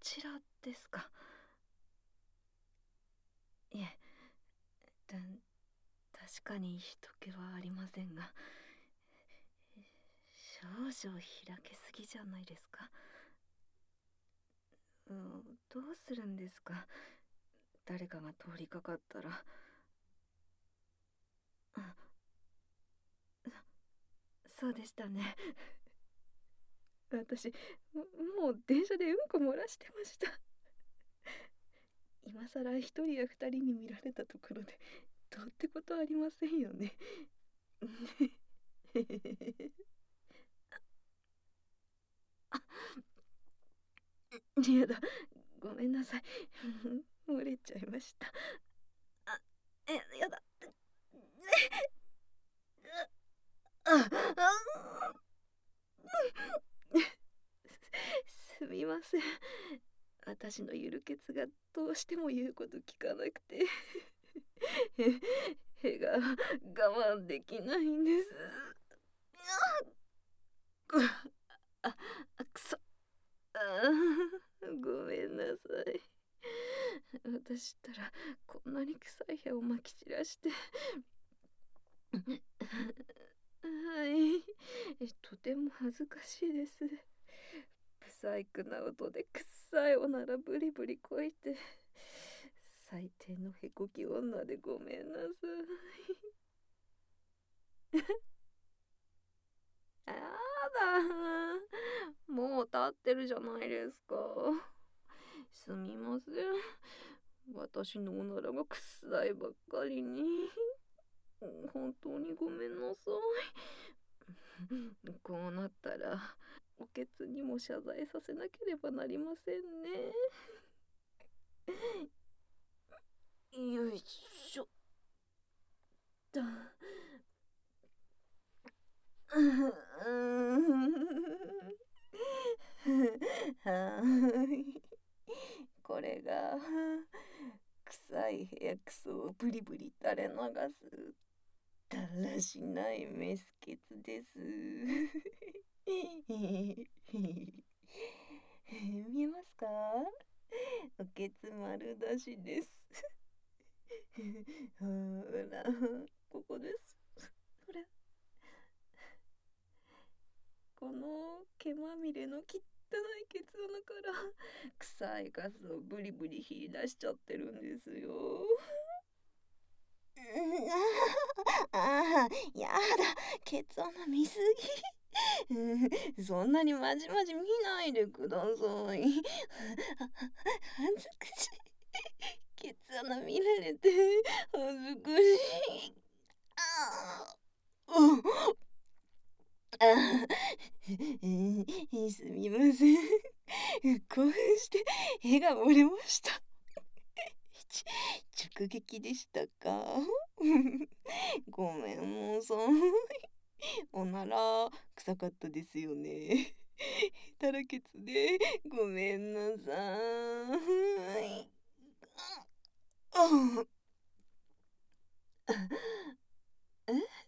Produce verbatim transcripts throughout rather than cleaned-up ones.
ちらですか？いえ、た確かに人気はありませんが、少々開けすぎじゃないですか？うん、どうするんですか？誰かが通りかかったら。あ、そうでしたね。私、ももう電車でうんこ漏らしてました。今さら一人や二人に見られたところで、どうってことありませんよね。やだ、ごめんなさい。漏れちゃいました。あ、え、やだ。あ、あ、すみません。私のゆるケツがどうしても言うこと聞かなくて、へ、へが我慢できないんです。あ、あ、あ、くそ。あー、ごめんなさい。私ったらこんなに臭い部屋をまき散らして。はい。え、とても恥ずかしいです。不細工な音で臭いおならブリブリこいて、最低のへこき女でごめんなさい。やだ。もう立ってるじゃないですか。すみません。私のおならが臭いばっかりに。本当にごめんなさい。こうなったら、おけつにも謝罪させなければなりませんね。よいしょ。だ。はい。これが、臭い部屋クソをブリブリ垂れ流す、だらしないメスケツです。見えますか？おけつ丸出しです。ほら、ここです。ほら、この毛まみれの汚いケツ穴から臭いガスをブリブリ引き出しちゃってるんですよ。ああ、やだ、ケツ穴見すぎ。うん、そんなにまじまじ見ないでください。恥ずかしい。ケツ穴見られて恥ずかしい。ああ、うん、あー、すみません。興奮して絵が漏れました。ち直撃でしたか？ごめんなさい。おなら臭かったですよね。たらけつでごめんなさい。うん、え、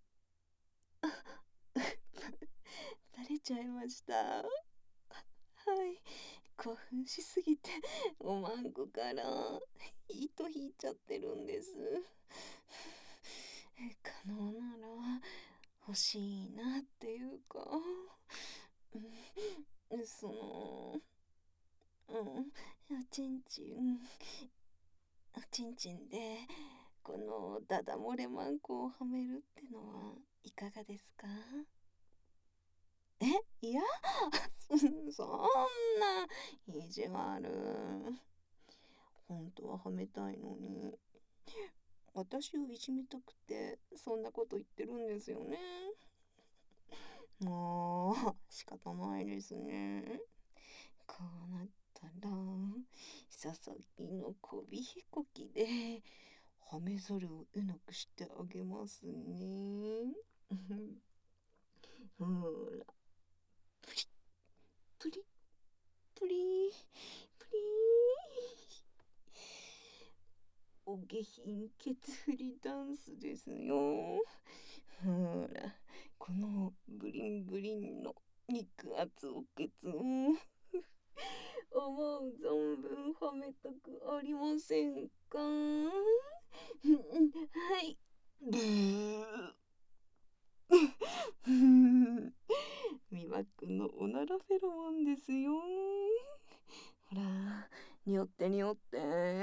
バレちゃいました。はい。興奮しすぎておまんこから糸引いちゃってるんです。可能なら欲しいなっていうか、うん、その、うん、おちんちん、おちんちんでこのダダ漏れマンコをはめるってのはいかがですか？え、いや、そんな意地悪。本当ははめたいのに、私をいじめたくてそんなこと言ってるんですよね。もう仕方ないですね。こうなったらささきのこびへこきではめざるを得なくしてあげますね。ほら、プリプリプリプリ、お下品ケツ振りダンスですよ。ほら、このブリンブリンの肉厚おけつを思うらフェロモンですよ。ほら、匂って匂って。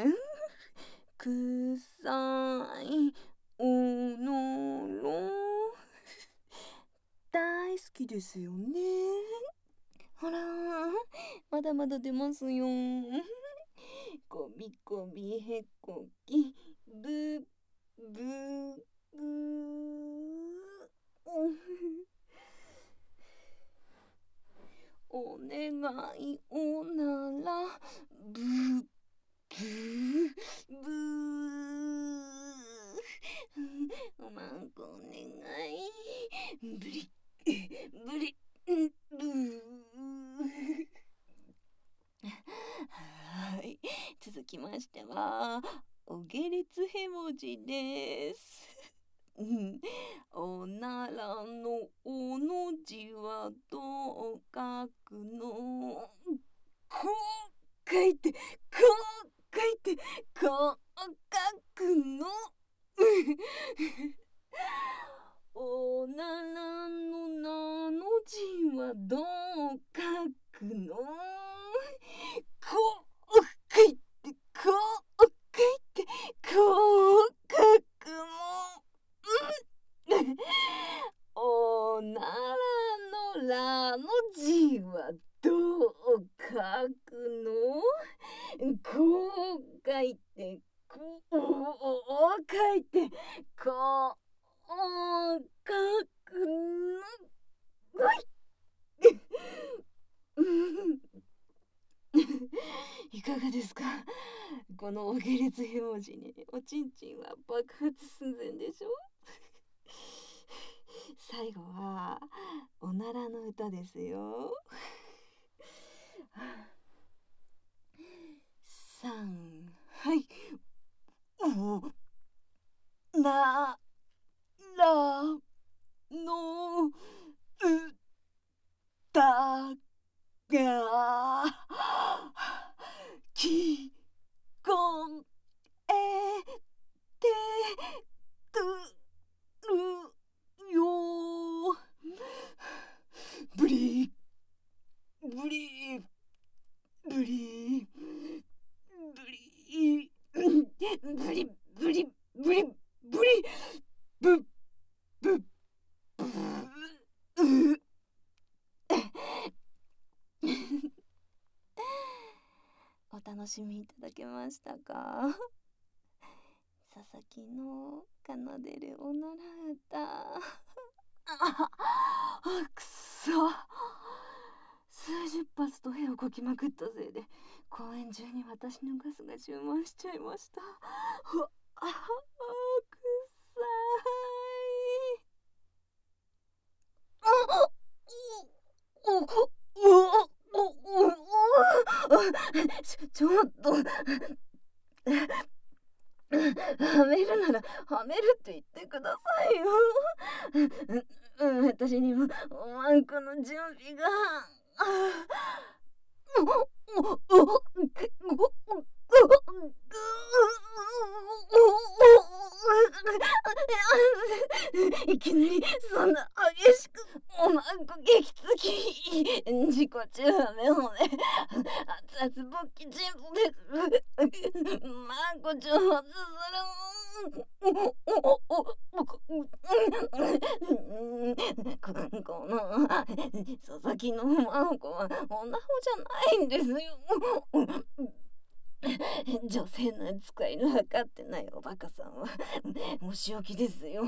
臭いおのろ。大好きですよね。ほら、まだまだ出ますよ。こびこびへこき、ぶ、ぶ、ぶ、お願いおなら、ぶ、ぶ、ぶ、おまんこお願い、ぶり、ぶり、ぶ。はい、続きましてはお下劣へ文字です。おならのおの字はどう書くの。こう書いてこう書いてこう書くの。おならのなの字はどう書くの。こう書いてこう書いてこう書くの。おならのらの字はどう書くの。こう書いてこう書いてこう書くの。いかがですか、このお下劣へ文字におちんちんは爆発寸前でしょ。最後はおならの歌ですよ。三、はい。おならの歌が聞こえてくるよ。ブリブリブリブリブリブリブリブリブブブ。お楽しみいただけましたか。佐々木の奏でるおなら歌。ああ、くそ。数十発と屁をこきまくったせいで公演中に私のガスが充満しちゃいました。ああ、くさい。あおおおおちょっとはめるならはめるって言ってくださいよ。うん、私にもおまんこの準備が。いきなりそんな激しくおまんこ激つき自己中は目をね熱々勃起チンポでまんこ上発する。この佐々木のまんこはおなほじゃないんですよ。女性の扱いの分かってないおバカさんはお仕置きですよ。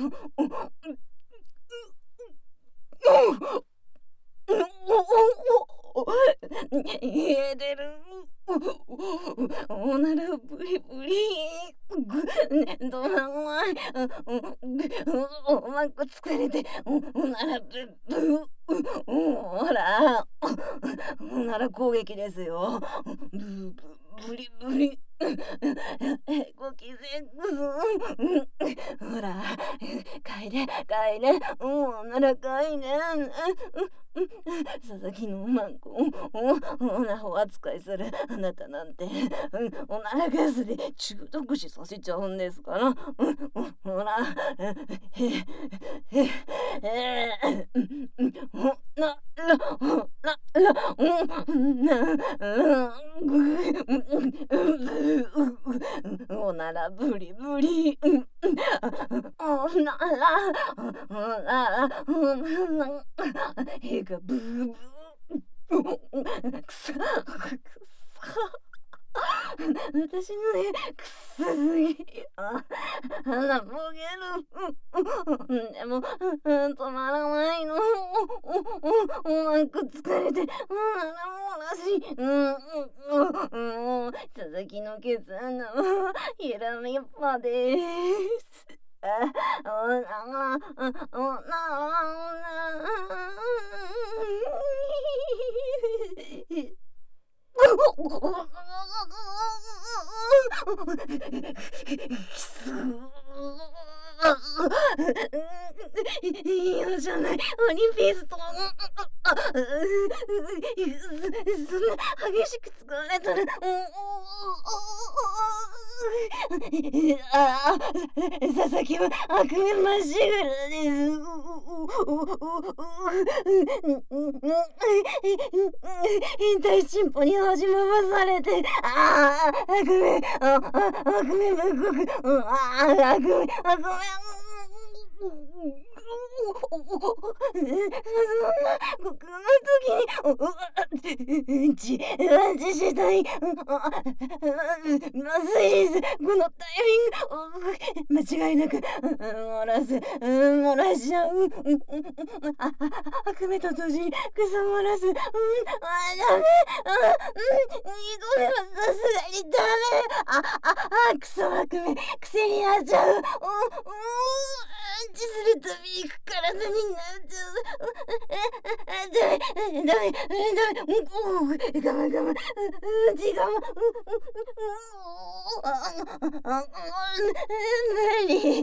言えてる。おならブリブリどなんわい。おまんこ疲れておならブブほらおなら攻撃ですよ。ブブブリブリえ、ごきぜんくす。ほら、かいで、かいで、もうならかいね。佐々木のマンコを、おなほ扱いするあなたなんて、おならガスで中毒死させちゃうんですから。ほら、へ、へ、へ、ほなら、ほなら、うんな、おならブリブリ、おなら、おなら、おなら、へがブーブー、くさ、くさ。私のね、くさすぎ。あ、鼻もげる。でも、止まらないの。おなんか疲れて、鼻もらし。うん、うん、うん。佐々木のケツ穴は、ひらめっぱです。あ、おなら、おなら、おなら。嫌じゃない、アニフィスト。そんな激しく使われたら、ああ、佐々木は悪名まっしぐらです。大進歩に始ままされて、ああ、悪名、ああ、悪名ぶっこく、ああ、悪名、悪名、そんな僕の時に、うんち、うんちしたい。まずいです。このタイミング、間違いなく、漏らす、漏らしちゃう。あ、悪夢と同時に草漏らす。うん、あ、ダメ。二度目はさすがにダメ。あ、あ、あ、クソ悪夢、癖になっちゃう。うん、うん、うんちするたびに体になっちゃう。ダメ、ダメ、ダメ、うん、我慢我慢、うん、ち我慢、無理。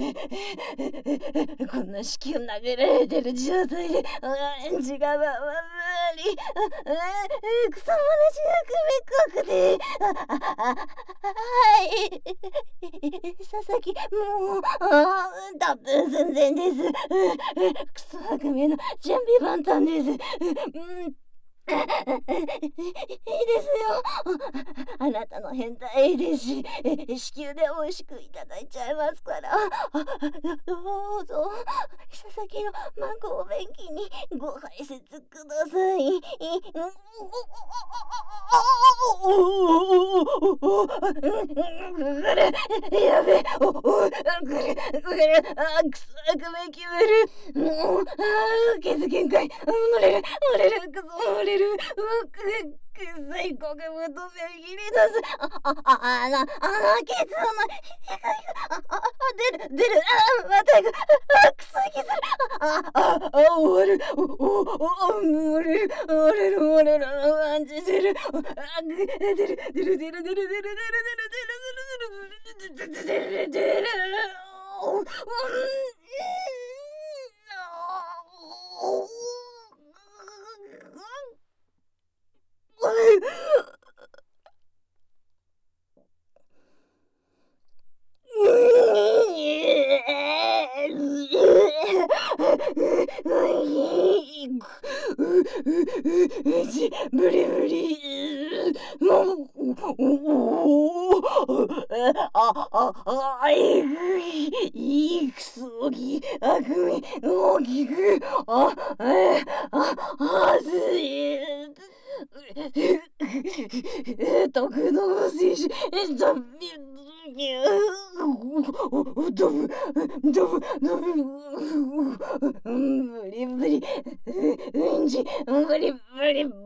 こんな式を投げられてる状態で、うんち我慢は無理。草むらしなくめっこくて、はい。佐々木、もう、多分寸前です。クソ悪夢の準備万端です。うん。いいですよ。あなたの変態ですし、子宮で美味しくいただいちゃいますから。どうぞ、佐々木のマンゴー便器にご排泄ください。ぐる、やべ、お、お、ぐる、ぐる、あ、くそ、悪夢決める。もう、あ、ケツ限界。漏れる、漏れる、くそ、漏れる。うく、くさいこくぶとべ切り出す。あ、あ、あ、あな、あな、ケツの、あ、あ、出る、出る、あ、またく、あ、くそ息する。あ、あ、あ、終わる。お、お、お、漏れる、漏れる、漏れる、アンチ出る。あ、出る、出る、出る、出る、出る、出る、出る、出る、出る、出る、出る、出る、出る、出る、出る。うん。ブリブリ。あ、あ、あ、えぐい。いいくそぎ、あくみ、大きく。あ、え、あ、はずい。徳の選手、ダメ、ドブ、ドブ、ドブ、ブリブリ、うんち、ブリブリ、ブ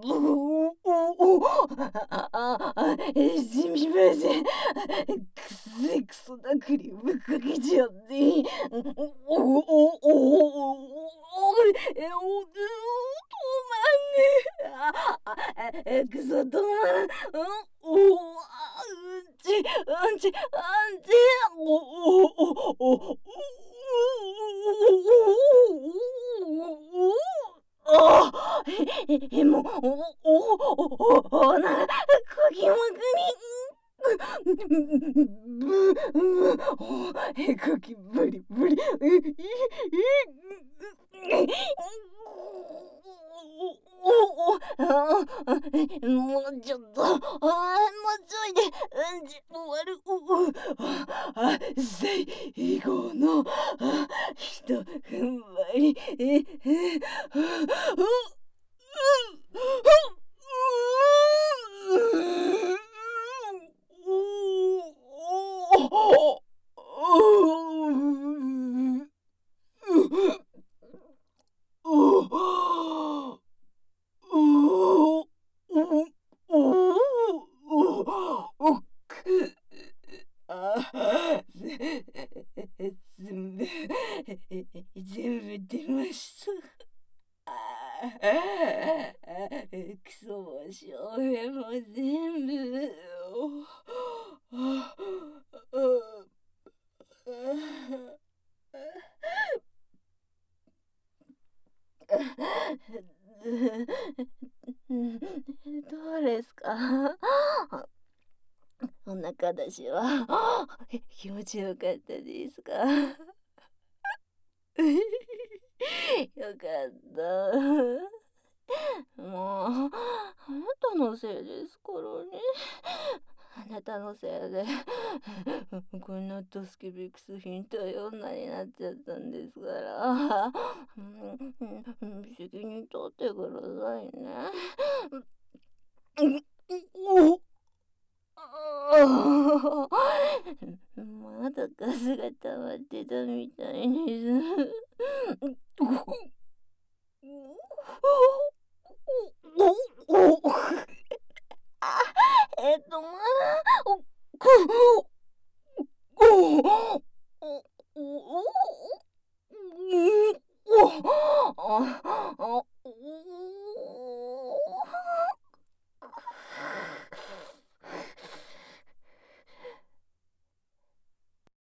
あ、あ、あ、すみません。くせくそだくりぶっかけちゃって。お、お、お、お、お、え、お、止まんねえ。あ、あ、くそ止まらん。お、お、あ、うんち、安静。おおおおお。ああ、え、え、え、もう、おおおおおな、かきまくり。ぶ、ぶ、お、え、かきブリブリ。え、え、え、おお、ああ、え、もうちょっと、ああ、もうちょいで、うん、じ、終わる。おお、あ、最後の、あ、ひと踏ん張り。え、え、う、う、全部、全部出ました。ああ、くそもしょうめも全部、おああどうですか？お腹出しは気持ちよかったですか？よかった。もう、あなたのせいですからね。あなたのせいで、こんなドスケベクス変態女になっちゃったんですから、うん、うん、責任取ってくださいね。おああ、まだガスが溜まってたみたいです。おおおあ、えっと、まだ、おくおおおおおおお